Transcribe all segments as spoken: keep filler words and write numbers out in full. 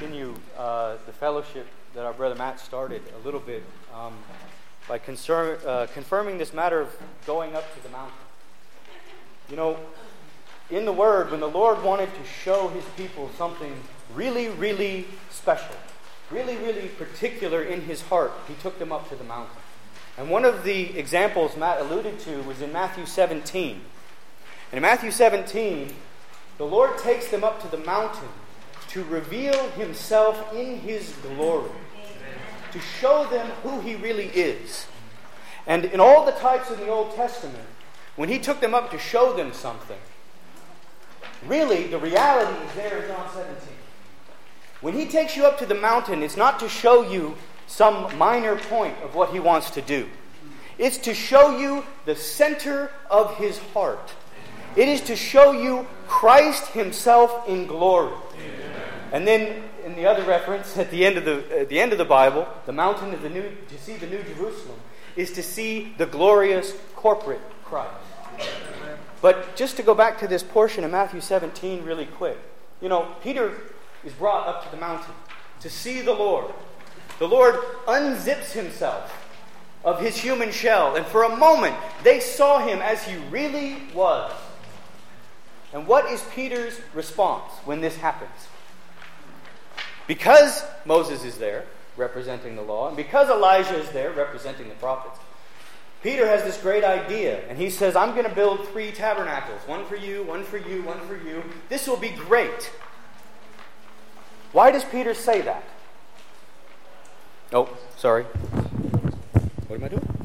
continue uh, the fellowship that our brother Matt started a little bit um, by concern, uh, confirming this matter of going up to the mountain. You know, in the Word, when the Lord wanted to show His people something really, really special, really, really particular in His heart, He took them up to the mountain. And one of the examples Matt alluded to was in Matthew seventeen. And in Matthew seventeen, the Lord takes them up to the mountain to reveal Himself in His glory, to show them who He really is. And in all the types in the Old Testament, when He took them up to show them something, really the reality is there in John seventeen. When He takes you up to the mountain, it's not to show you some minor point of what He wants to do. It's to show you the center of His heart. It is to show you Christ Himself in glory. Amen. And then in the other reference at the end of the at the end of the Bible, the mountain of the new to see the New Jerusalem is to see the glorious corporate Christ. Amen. But just to go back to this portion of Matthew seventeen really quick. You know, Peter is brought up to the mountain to see the Lord. The Lord unzips Himself of His human shell, and for a moment they saw Him as He really was. And what is Peter's response when this happens? Because Moses is there, representing the law, and because Elijah is there, representing the prophets, Peter has this great idea, and he says, I'm going to build three tabernacles, one for you, one for you, one for you. This will be great. Why does Peter say that? Oh, sorry. What am I doing?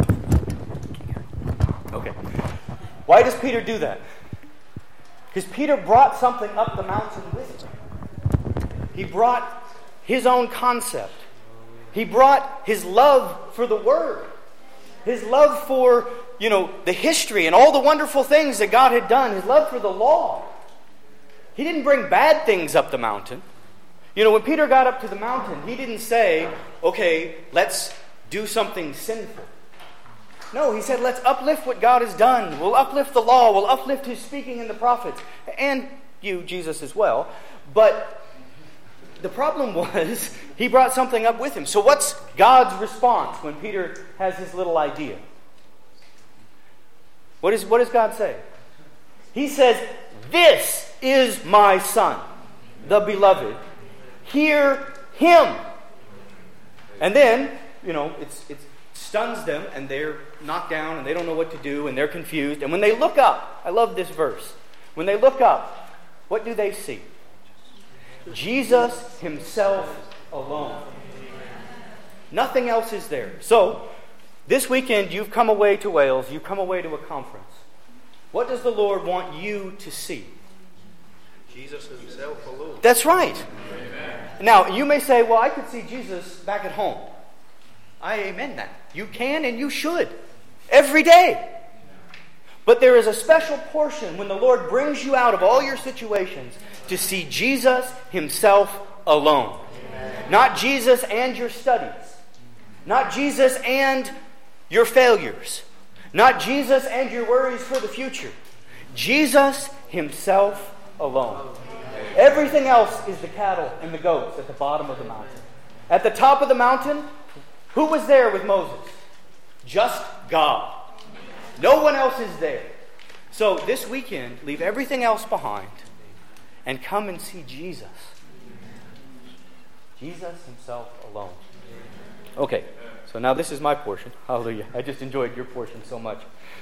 Okay. Why does Peter do that? Because Peter brought something up the mountain with him. He brought his own concept. He brought his love for the Word. His love for, you know, the history and all the wonderful things that God had done. His love for the law. He didn't bring bad things up the mountain. You know, when Peter got up to the mountain, he didn't say, okay, let's do something sinful. No, he said, let's uplift what God has done. We'll uplift the law. We'll uplift His speaking in the prophets. And you, Jesus, as well. But the problem was, he brought something up with him. So what's God's response when Peter has his little idea? What, is, what does God say? He says, this is my Son, the beloved. Hear Him. And then, you know, it's it stuns them, and they're knocked down, and they don't know what to do, and they're confused. And when they look up, I love this verse. When they look up, what do they see? Jesus Himself alone. Nothing else is there. So, this weekend you've come away to Wales, you've come away to a conference. What does the Lord want you to see? Jesus Himself alone. That's right. Amen. Now, you may say, well, I could see Jesus back at home. I amen that. You can and you should. Every day. But there is a special portion when the Lord brings you out of all your situations to see Jesus Himself alone. Amen. Not Jesus and your studies. Not Jesus and your failures. Not Jesus and your worries for the future. Jesus Himself alone. Everything else is the cattle and the goats at the bottom of the mountain. At the top of the mountain, who was there with Moses? Just God. No one else is there. So this weekend, leave everything else behind and come and see Jesus. Jesus Himself alone. Okay, so now this is my portion. Hallelujah. I just enjoyed your portion so much.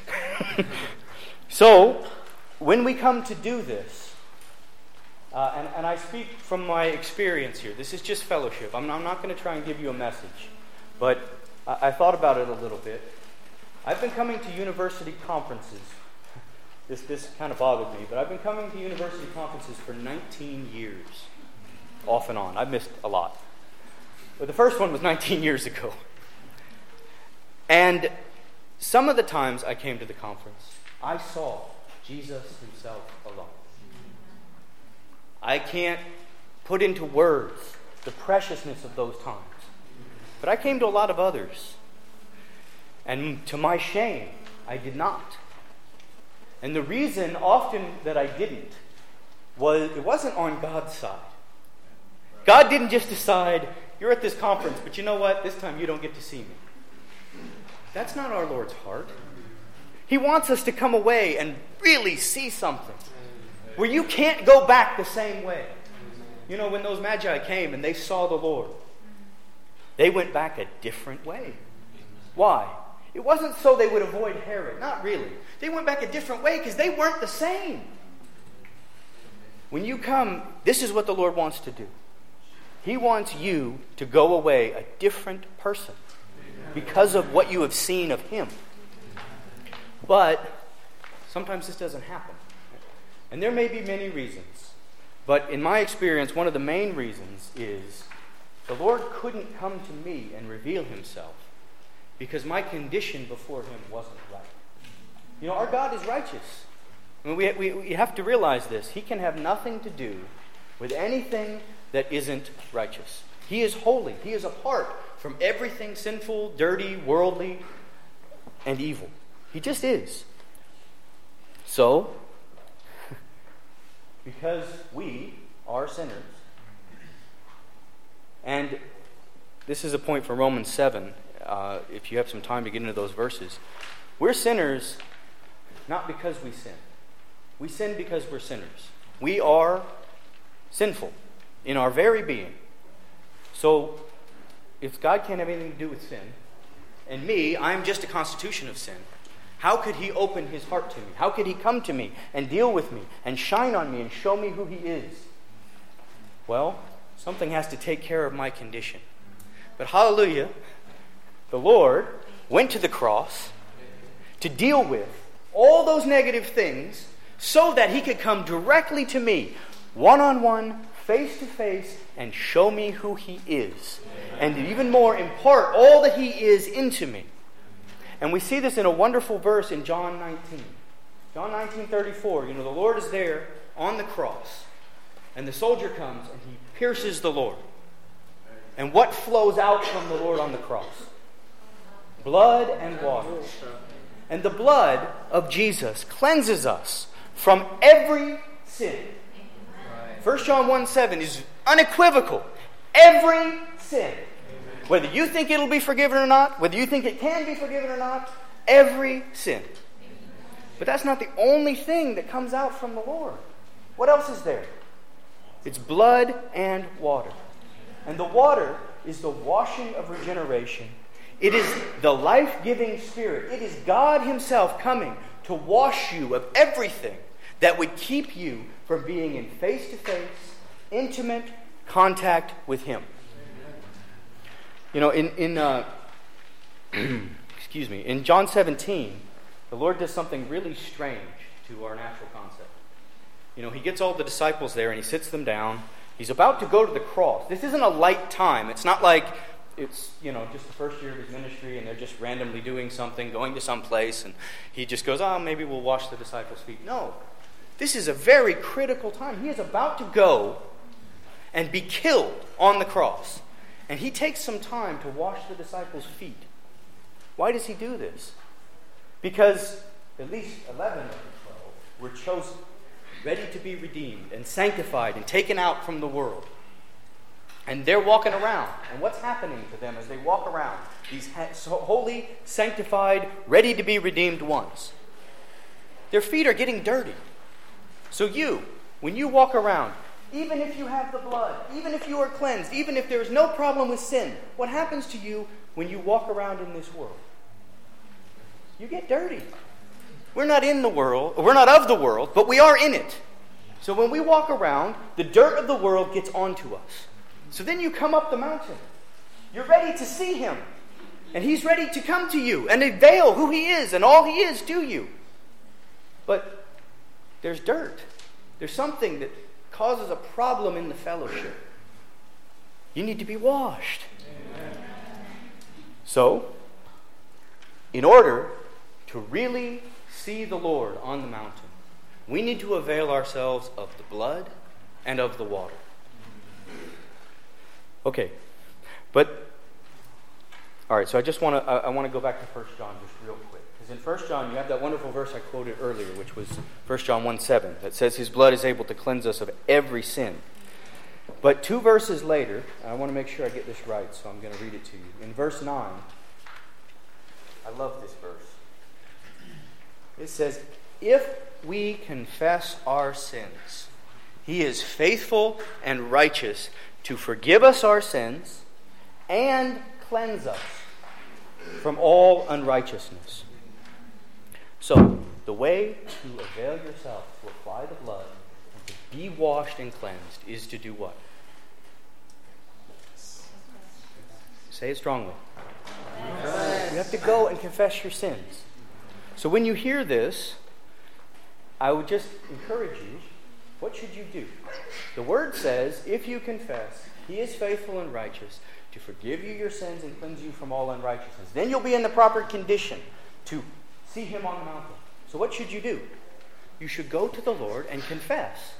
So, when we come to do this, Uh, and, and I speak from my experience here. This is just fellowship. I'm, I'm not going to try and give you a message. But I, I thought about it a little bit. I've been coming to university conferences. This, this kind of bothered me. But I've been coming to university conferences for nineteen years. Off and on. I've missed a lot. But the first one was nineteen years ago. And some of the times I came to the conference, I saw Jesus Himself alone. I can't put into words the preciousness of those times. But I came to a lot of others. And to my shame, I did not. And the reason often that I didn't was it wasn't on God's side. God didn't just decide, you're at this conference, but you know what? This time you don't get to see me. That's not our Lord's heart. He wants us to come away and really see something where you can't go back the same way. You know, when those Magi came and they saw the Lord, they went back a different way. Why? It wasn't so they would avoid Herod. Not really. They went back a different way because they weren't the same. When you come, this is what the Lord wants to do. He wants you to go away a different person because of what you have seen of Him. But sometimes this doesn't happen. And there may be many reasons. But in my experience, one of the main reasons is the Lord couldn't come to me and reveal Himself because my condition before Him wasn't right. You know, our God is righteous. I mean, we, we, we have to realize this. He can have nothing to do with anything that isn't righteous. He is holy. He is apart from everything sinful, dirty, worldly, and evil. He just is. So, because we are sinners, and this is a point from Romans seven, uh, if you have some time to get into those verses. We're sinners not because we sin. We sin because we're sinners. We are sinful in our very being. So, if God can't have anything to do with sin, and me, I'm just a constitution of sin, how could He open His heart to me? How could He come to me and deal with me and shine on me and show me who He is? Well, something has to take care of my condition. But hallelujah, the Lord went to the cross to deal with all those negative things so that He could come directly to me, one-on-one, face-to-face, and show me who He is. And even more, impart all that He is into me. And we see this in a wonderful verse in John nineteen. John nineteen thirty-four, you know, the Lord is there on the cross. And the soldier comes and he pierces the Lord. And what flows out from the Lord on the cross? Blood and water. And the blood of Jesus cleanses us from every sin. First John one seven is unequivocal. Every sin. Whether you think it'll be forgiven or not, whether you think it can be forgiven or not, every sin. But that's not the only thing that comes out from the Lord. What else is there? It's blood and water. And the water is the washing of regeneration. It is the life-giving Spirit. It is God Himself coming to wash you of everything that would keep you from being in face-to-face, intimate contact with Him. You know, in, in uh, excuse me, in John seventeen, the Lord does something really strange to our natural concept. You know, He gets all the disciples there and He sits them down. He's about to go to the cross. This isn't a light time. It's not like it's, you know, just the first year of His ministry and they're just randomly doing something, going to some place, and He just goes, oh, maybe we'll wash the disciples' feet. No. This is a very critical time. He is about to go and be killed on the cross. And He takes some time to wash the disciples' feet. Why does He do this? Because at least eleven of the twelve were chosen, ready to be redeemed and sanctified and taken out from the world. And they're walking around. And what's happening to them as they walk around? These holy, sanctified, ready to be redeemed ones. Their feet are getting dirty. So you, when you walk around, even if you have the blood, even if you are cleansed, even if there is no problem with sin, what happens to you when you walk around in this world? You get dirty. We're not in the world, we're not of the world, but we are in it. So when we walk around, the dirt of the world gets onto us. So then you come up the mountain. You're ready to see Him. And He's ready to come to you and unveil who He is and all He is to you. But there's dirt. There's something that causes a problem in the fellowship. You need to be washed. Amen. So, in order to really see the Lord on the mountain, we need to avail ourselves of the blood and of the water. Okay, but all right. So I just want to I, I want to go back to First John just real quick, because in First John you have that wonderful verse I quoted earlier, which was First John one seven, that says His blood is able to cleanse us of every sin. But two verses later, I want to make sure I get this right, so I'm going to read it to you. In verse nine, I love this verse. It says, if we confess our sins, He is faithful and righteous to forgive us our sins and cleanse us from all unrighteousness. So, the way to avail yourself to apply the blood and to be washed and cleansed is to do what? Say it strongly. Yes. You have to go and confess your sins. So when you hear this, I would just encourage you, what should you do? The Word says, if you confess, He is faithful and righteous to forgive you your sins and cleanse you from all unrighteousness. Then you'll be in the proper condition to see Him on the mountain. So what should you do? You should go to the Lord and confess.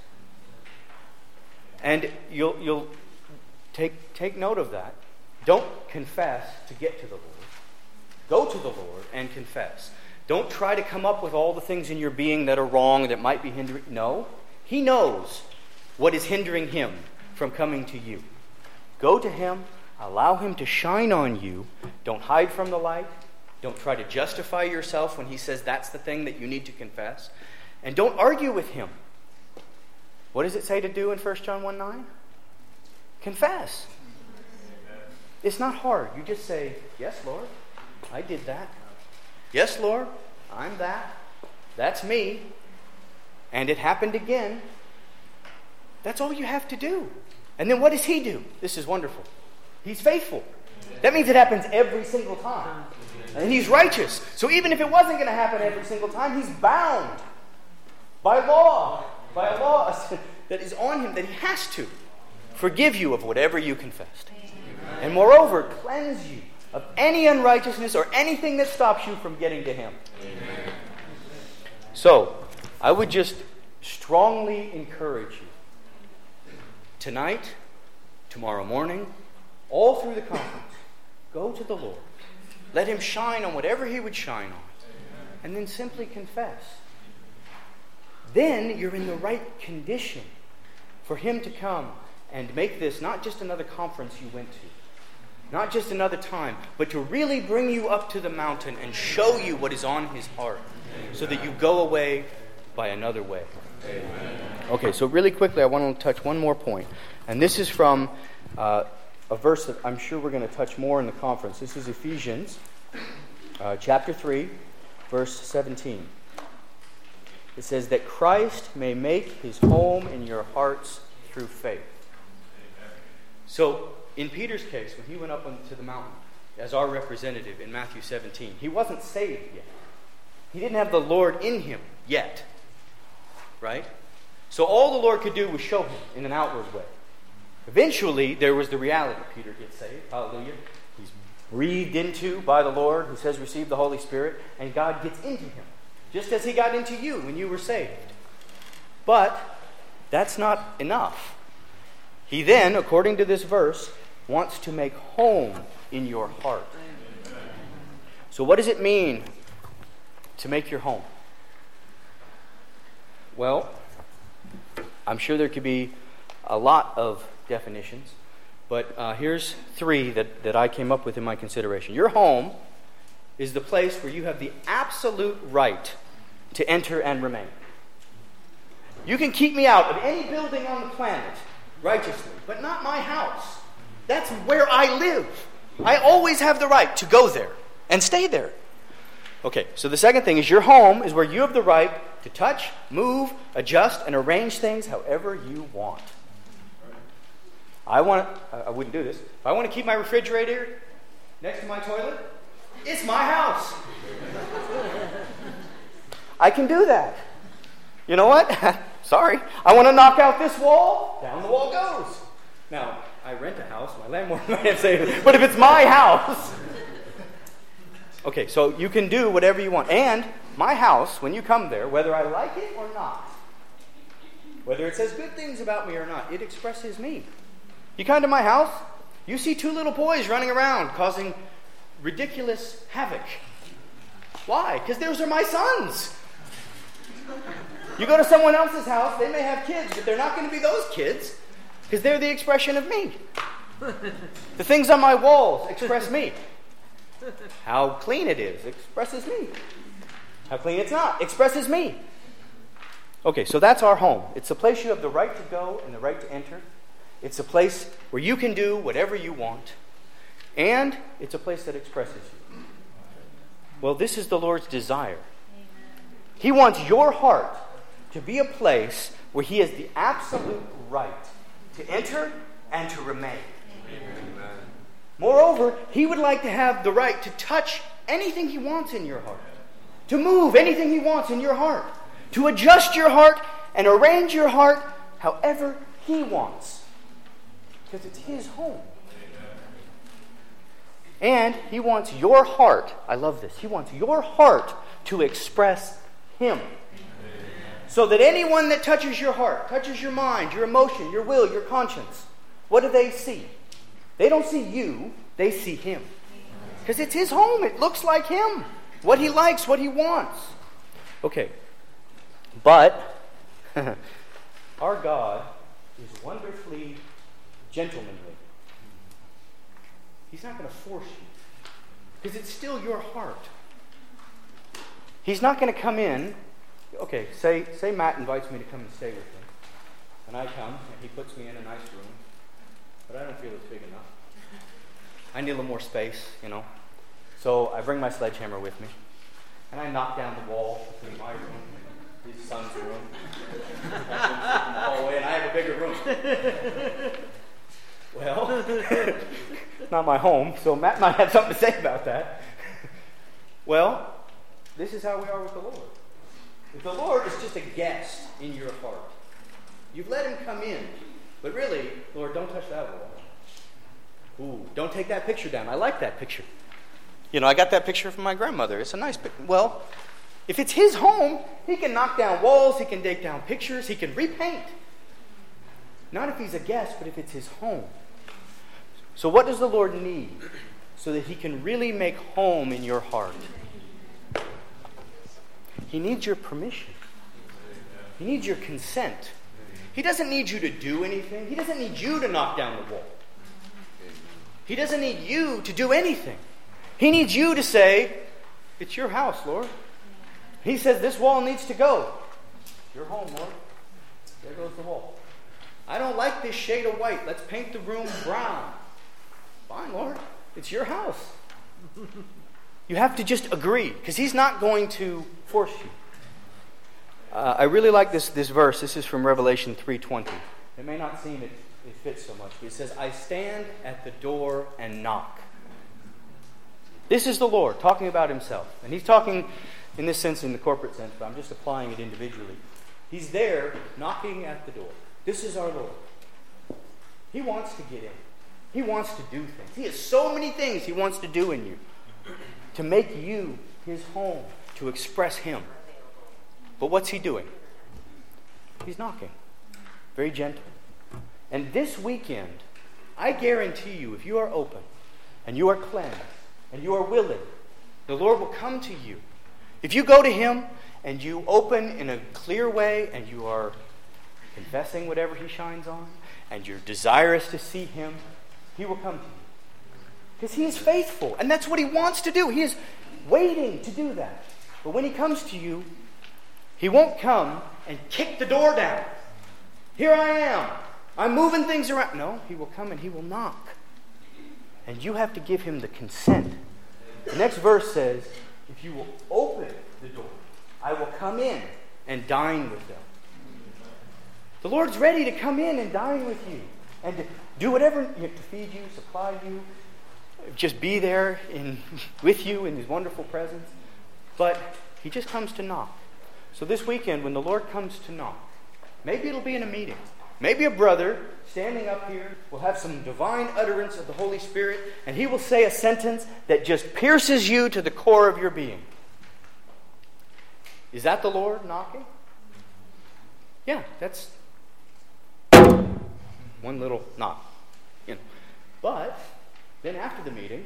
And you'll you'll take take note of that. Don't confess to get to the Lord. Go to the Lord and confess. Don't try to come up with all the things in your being that are wrong, that might be hindering. No. He knows what is hindering Him from coming to you. Go to Him. Allow Him to shine on you. Don't hide from the light. Don't try to justify yourself when He says that's the thing that you need to confess. And don't argue with Him. What does it say to do in First John one nine? Confess. It's not hard. You just say, yes, Lord, I did that. Yes, Lord, I'm that. That's me. And it happened again. That's all you have to do. And then what does He do? This is wonderful. He's faithful. That means it happens every single time. And He's righteous. So even if it wasn't going to happen every single time, He's bound by law, by a law that is on Him, that He has to forgive you of whatever you confessed. And moreover, cleanse you of any unrighteousness or anything that stops you from getting to Him. Amen. So, I would just strongly encourage you, tonight, tomorrow morning, all through the conference, go to the Lord. Let Him shine on whatever He would shine on. And then simply confess. Then you're in the right condition for Him to come and make this not just another conference you went to, not just another time, but to really bring you up to the mountain and show you what is on His heart, so that you go away by another way. Amen. Okay, so really quickly, I want to touch one more point. And this is from uh, a verse that I'm sure we're going to touch more in the conference. This is Ephesians uh, chapter three, verse seventeen. It says that Christ may make His home in your hearts through faith. So, in Peter's case, when he went up onto the mountain as our representative in Matthew seventeen, he wasn't saved yet. He didn't have the Lord in him yet. Right? So all the Lord could do was show him in an outward way. Eventually, there was the reality. Peter gets saved. Hallelujah. He's breathed into by the Lord, who says receive the Holy Spirit, and God gets into him, just as He got into you when you were saved. But that's not enough. He then, according to this verse, wants to make home in your heart. So what does it mean to make your home? Well, I'm sure there could be a lot of definitions, but uh, here's three that, that I came up with in my consideration. Your home is the place where you have the absolute right to enter and remain. You can keep me out of any building on the planet righteously, but not my house. That's where I live. I always have the right to go there and stay there. Okay, so the second thing is your home is where you have the right to touch, move, adjust, and arrange things however you want. I want to, I wouldn't do this. If I want to keep my refrigerator next to my toilet, it's my house. I can do that. You know what? Sorry. I want to knock out this wall. Down the wall goes. Now, I rent a house. My landlord might say, but if it's my house. Okay, so you can do whatever you want. And my house, when you come there, whether I like it or not, whether it says good things about me or not, it expresses me. You come to my house, you see two little boys running around causing ridiculous havoc. Why? Because those are my sons. You go to someone else's house, they may have kids, but they're not going to be those kids. because they're the expression of me. The things on my walls express me. How clean it is expresses me. How clean it's not expresses me. Okay, so that's our home. It's a place you have the right to go and the right to enter. It's a place where you can do whatever you want. And it's a place that expresses you. Well, this is the Lord's desire. He wants your heart to be a place where He has the absolute right to enter and to remain. Amen. Moreover, He would like to have the right to touch anything He wants in your heart, to move anything He wants in your heart, to adjust your heart and arrange your heart however He wants, because it's His home. And He wants your heart, I love this, He wants your heart to express Him. So that anyone that touches your heart, touches your mind, your emotion, your will, your conscience, what do they see? They don't see you, they see Him. Because it's His home, it looks like Him. What He likes, what He wants. Okay. But our God is wonderfully gentlemanly. He's not going to force you, because it's still your heart. He's not going to come in. Okay, say say Matt invites me to come and stay with him, and I come, and he puts me in a nice room, but I don't feel it's big enough. I need a little more space, you know. So I bring my sledgehammer with me, and I knock down the wall between my room and his son's room. I can sit in the hallway, and I have a bigger room. Well, not my home, so Matt might have something to say about that. Well, this is how we are with the Lord. If the Lord is just a guest in your heart, you've let Him come in, but really, Lord, don't touch that wall. Ooh, don't take that picture down. I like that picture. You know, I got that picture from my grandmother. It's a nice picture. Well, if it's His home, He can knock down walls, He can take down pictures, He can repaint. Not if He's a guest, but if it's His home. So what does the Lord need so that He can really make home in your heart? He needs your permission. He needs your consent. He doesn't need you to do anything. He doesn't need you to knock down the wall. He doesn't need you to do anything. He needs you to say, it's your house, Lord. He says this wall needs to go. It's your home, Lord. There goes the wall. I don't like this shade of white. Let's paint the room brown. Fine, Lord. It's your house. You have to just agree, because He's not going to force you. Uh, I really like this, this verse. This is from Revelation three twenty. It may not seem it, it fits so much, but it says, I stand at the door and knock. This is the Lord talking about Himself. And He's talking in this sense, in the corporate sense, but I'm just applying it individually. He's there knocking at the door. This is our Lord. He wants to get in. He wants to do things. He has so many things He wants to do in you to make you His home, to express Him. But what's He doing? He's knocking. Very gentle. And this weekend, I guarantee you, if you are open and you are cleansed and you are willing, the Lord will come to you. If you go to Him and you open in a clear way and you are confessing whatever He shines on and you're desirous to see Him, He will come to you. Because He is faithful. And that's what He wants to do. He is waiting to do that. But when He comes to you, He won't come and kick the door down. Here I am. I'm moving things around. No, He will come and He will knock. And you have to give Him the consent. The next verse says, if you will open the door, I will come in and dine with them. The Lord's ready to come in and dine with you. And to do whatever, you know, to feed you, supply you, just be there in with you in His wonderful presence. But He just comes to knock. So this weekend, when the Lord comes to knock, maybe it'll be in a meeting. Maybe a brother standing up here will have some divine utterance of the Holy Spirit, and he will say a sentence that just pierces you to the core of your being. Is that the Lord knocking? Yeah, that's one little knock. You know. But then after the meeting,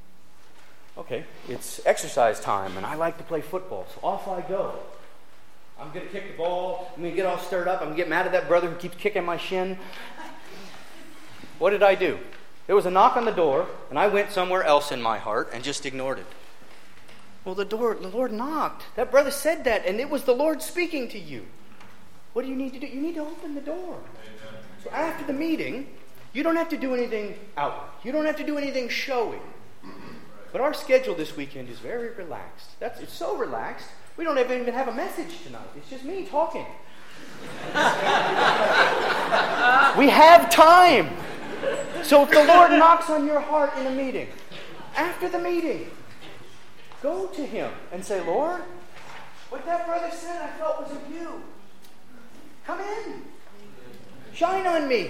okay, it's exercise time, and I like to play football, so off I go. I'm going to kick the ball. I'm going to get all stirred up. I'm going to get mad at that brother who keeps kicking my shin. What did I do? There was a knock on the door, and I went somewhere else in my heart and just ignored it. Well, the door, the Lord knocked. That brother said that, and it was the Lord speaking to you. What do you need to do? You need to open the door. Amen. So after the meeting, you don't have to do anything outward. You don't have to do anything showy. But our schedule this weekend is very relaxed. That's it's so relaxed, we don't even have a message tonight. It's just me talking. We have time. So if the Lord knocks on your heart in a meeting, after the meeting, go to Him and say, Lord, what that brother said I felt was of you. Come in. Shine on me.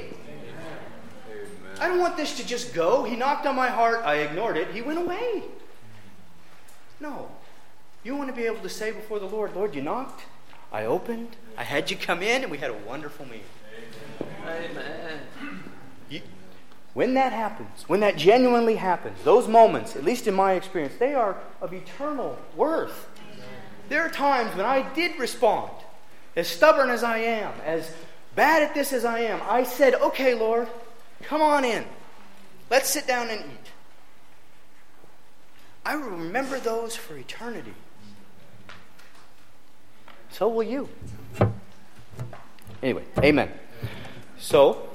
I don't want this to just go. He knocked on my heart. I ignored it. He went away. No. You want to be able to say before the Lord, Lord, you knocked. I opened. I had you come in, and we had a wonderful meeting. Amen. You, when that happens, when that genuinely happens, those moments, at least in my experience, they are of eternal worth. There are times when I did respond, as stubborn as I am, as bad at this as I am. I said, okay, Lord, come on in. Let's sit down and eat. I will remember those for eternity. So will you. Anyway, amen. So,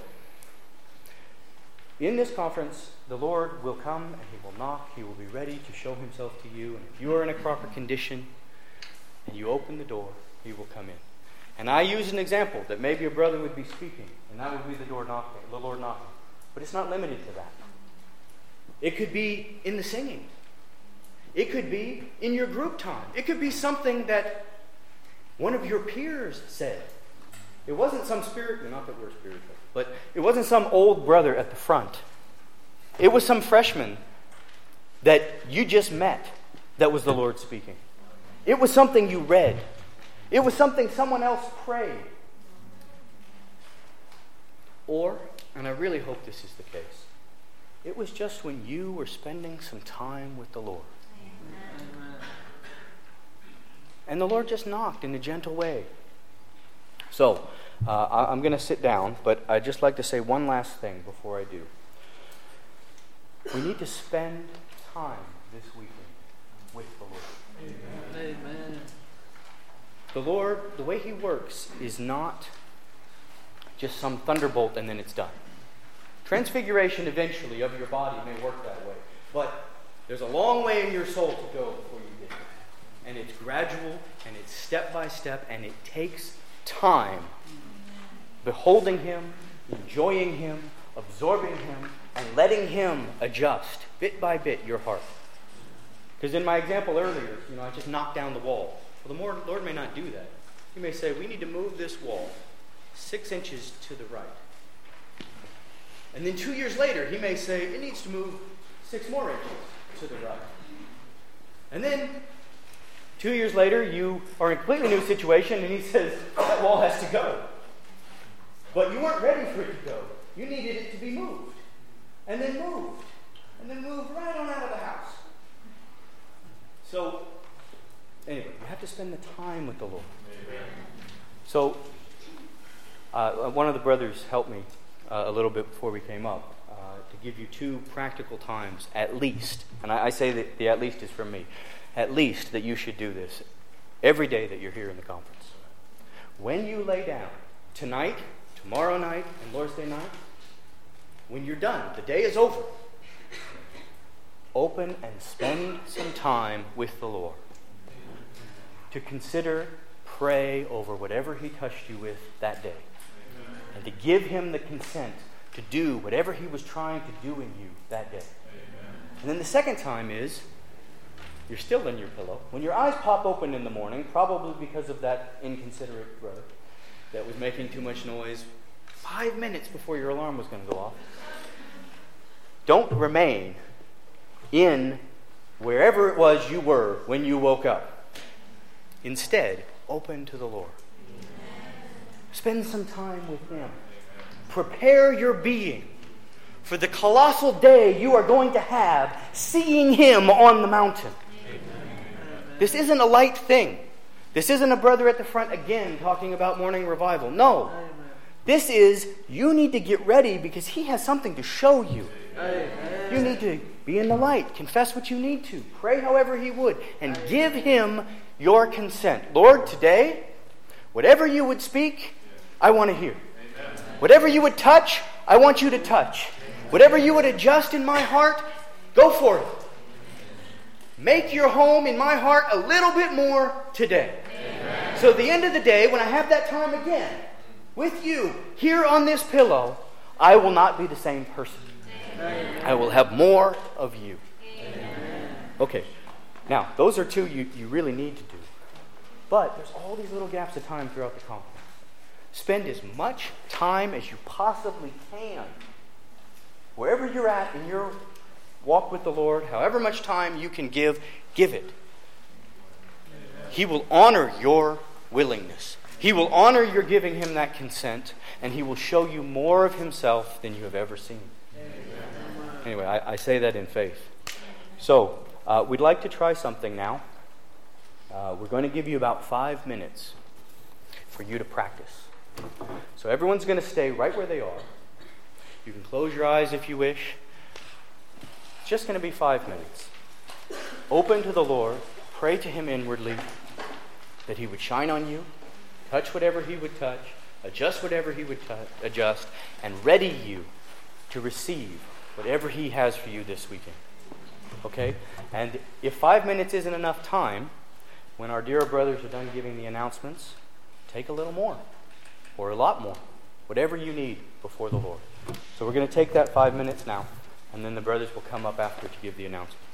in this conference, the Lord will come and He will knock. He will be ready to show Himself to you. And if you are in a proper condition and you open the door, He will come in. And I use an example that maybe a brother would be speaking, and that would be the door knocking, the Lord knocking. But it's not limited to that. It could be in the singing. It could be in your group time. It could be something that one of your peers said. It wasn't some spirit, not that we're spiritual, but it wasn't some old brother at the front. It was some freshman that you just met that was the Lord speaking. It was something you read. It was something someone else prayed. Or, and I really hope this is the case, it was just when you were spending some time with the Lord. Amen. And the Lord just knocked in a gentle way. So, uh, I'm going to sit down, but I'd just like to say one last thing before I do. We need to spend time this weekend with the Lord. Amen. Amen. The Lord, the way He works is not just some thunderbolt and then it's done. Transfiguration eventually of your body may work that way, but there's a long way in your soul to go before you get there. And it's gradual, and it's step by step, and it takes time. Beholding Him, enjoying Him, absorbing Him, and letting Him adjust bit by bit your heart. Because in my example earlier, you know, I just knocked down the wall. Well, the Lord may not do that. He may say, we need to move this wall six inches to the right. And then two years later, He may say, it needs to move six more inches to the right. And then two years later, you are in a completely new situation, and He says, that wall has to go. But you weren't ready for it to go. You needed it to be moved. And then moved. And then moved right on out of the house. So, anyway, you have to spend the time with the Lord. Amen. So, uh, one of the brothers helped me uh, a little bit before we came up uh, to give you two practical times, at least. And I, I say that the at least is from me. At least that you should do this every day that you're here in the conference. When you lay down, tonight, tomorrow night, and Lord's Day night, when you're done, the day is over, open and spend some time with the Lord. To consider, pray over whatever He touched you with that day. Amen. And to give Him the consent to do whatever He was trying to do in you that day. Amen. And then the second time is, you're still in your pillow. When your eyes pop open in the morning, probably because of that inconsiderate brother that was making too much noise five minutes before your alarm was going to go off, don't remain in wherever it was you were when you woke up. Instead, open to the Lord. Spend some time with Him. Prepare your being for the colossal day you are going to have seeing Him on the mountain. This isn't a light thing. This isn't a brother at the front again talking about morning revival. No. This is, you need to get ready because he has something to show you. Amen. You need to be in the light. Confess what you need to. Pray however he would. And give him your consent. Lord, today, whatever you would speak, I want to hear. Whatever you would touch, I want you to touch. Whatever you would adjust in my heart, go for it. Make your home in my heart a little bit more today. Amen. So at the end of the day, when I have that time again with you here on this pillow, I will not be the same person. Amen. I will have more of you. Amen. Okay. Now, those are two you, you really need to do. But there's all these little gaps of time throughout the conference. Spend as much time as you possibly can. Wherever you're at in your walk with the Lord, however much time you can give, give it. He will honor your willingness. He will honor your giving him that consent, and he will show you more of himself than you have ever seen. Anyway, I, I say that in faith. So, uh, we'd like to try something now. Uh, we're going to give you about five minutes for you to practice. So everyone's going to stay right where they are. You can close your eyes if you wish. It's just going to be five minutes. Open to the Lord. Pray to him inwardly that he would shine on you, touch whatever he would touch, adjust whatever he would t- adjust, and ready you to receive whatever he has for you this weekend. Okay? And if five minutes isn't enough time, when our dear brothers are done giving the announcements, take a little more or a lot more, whatever you need before the Lord. So we're going to take that five minutes now, and then the brothers will come up after to give the announcement.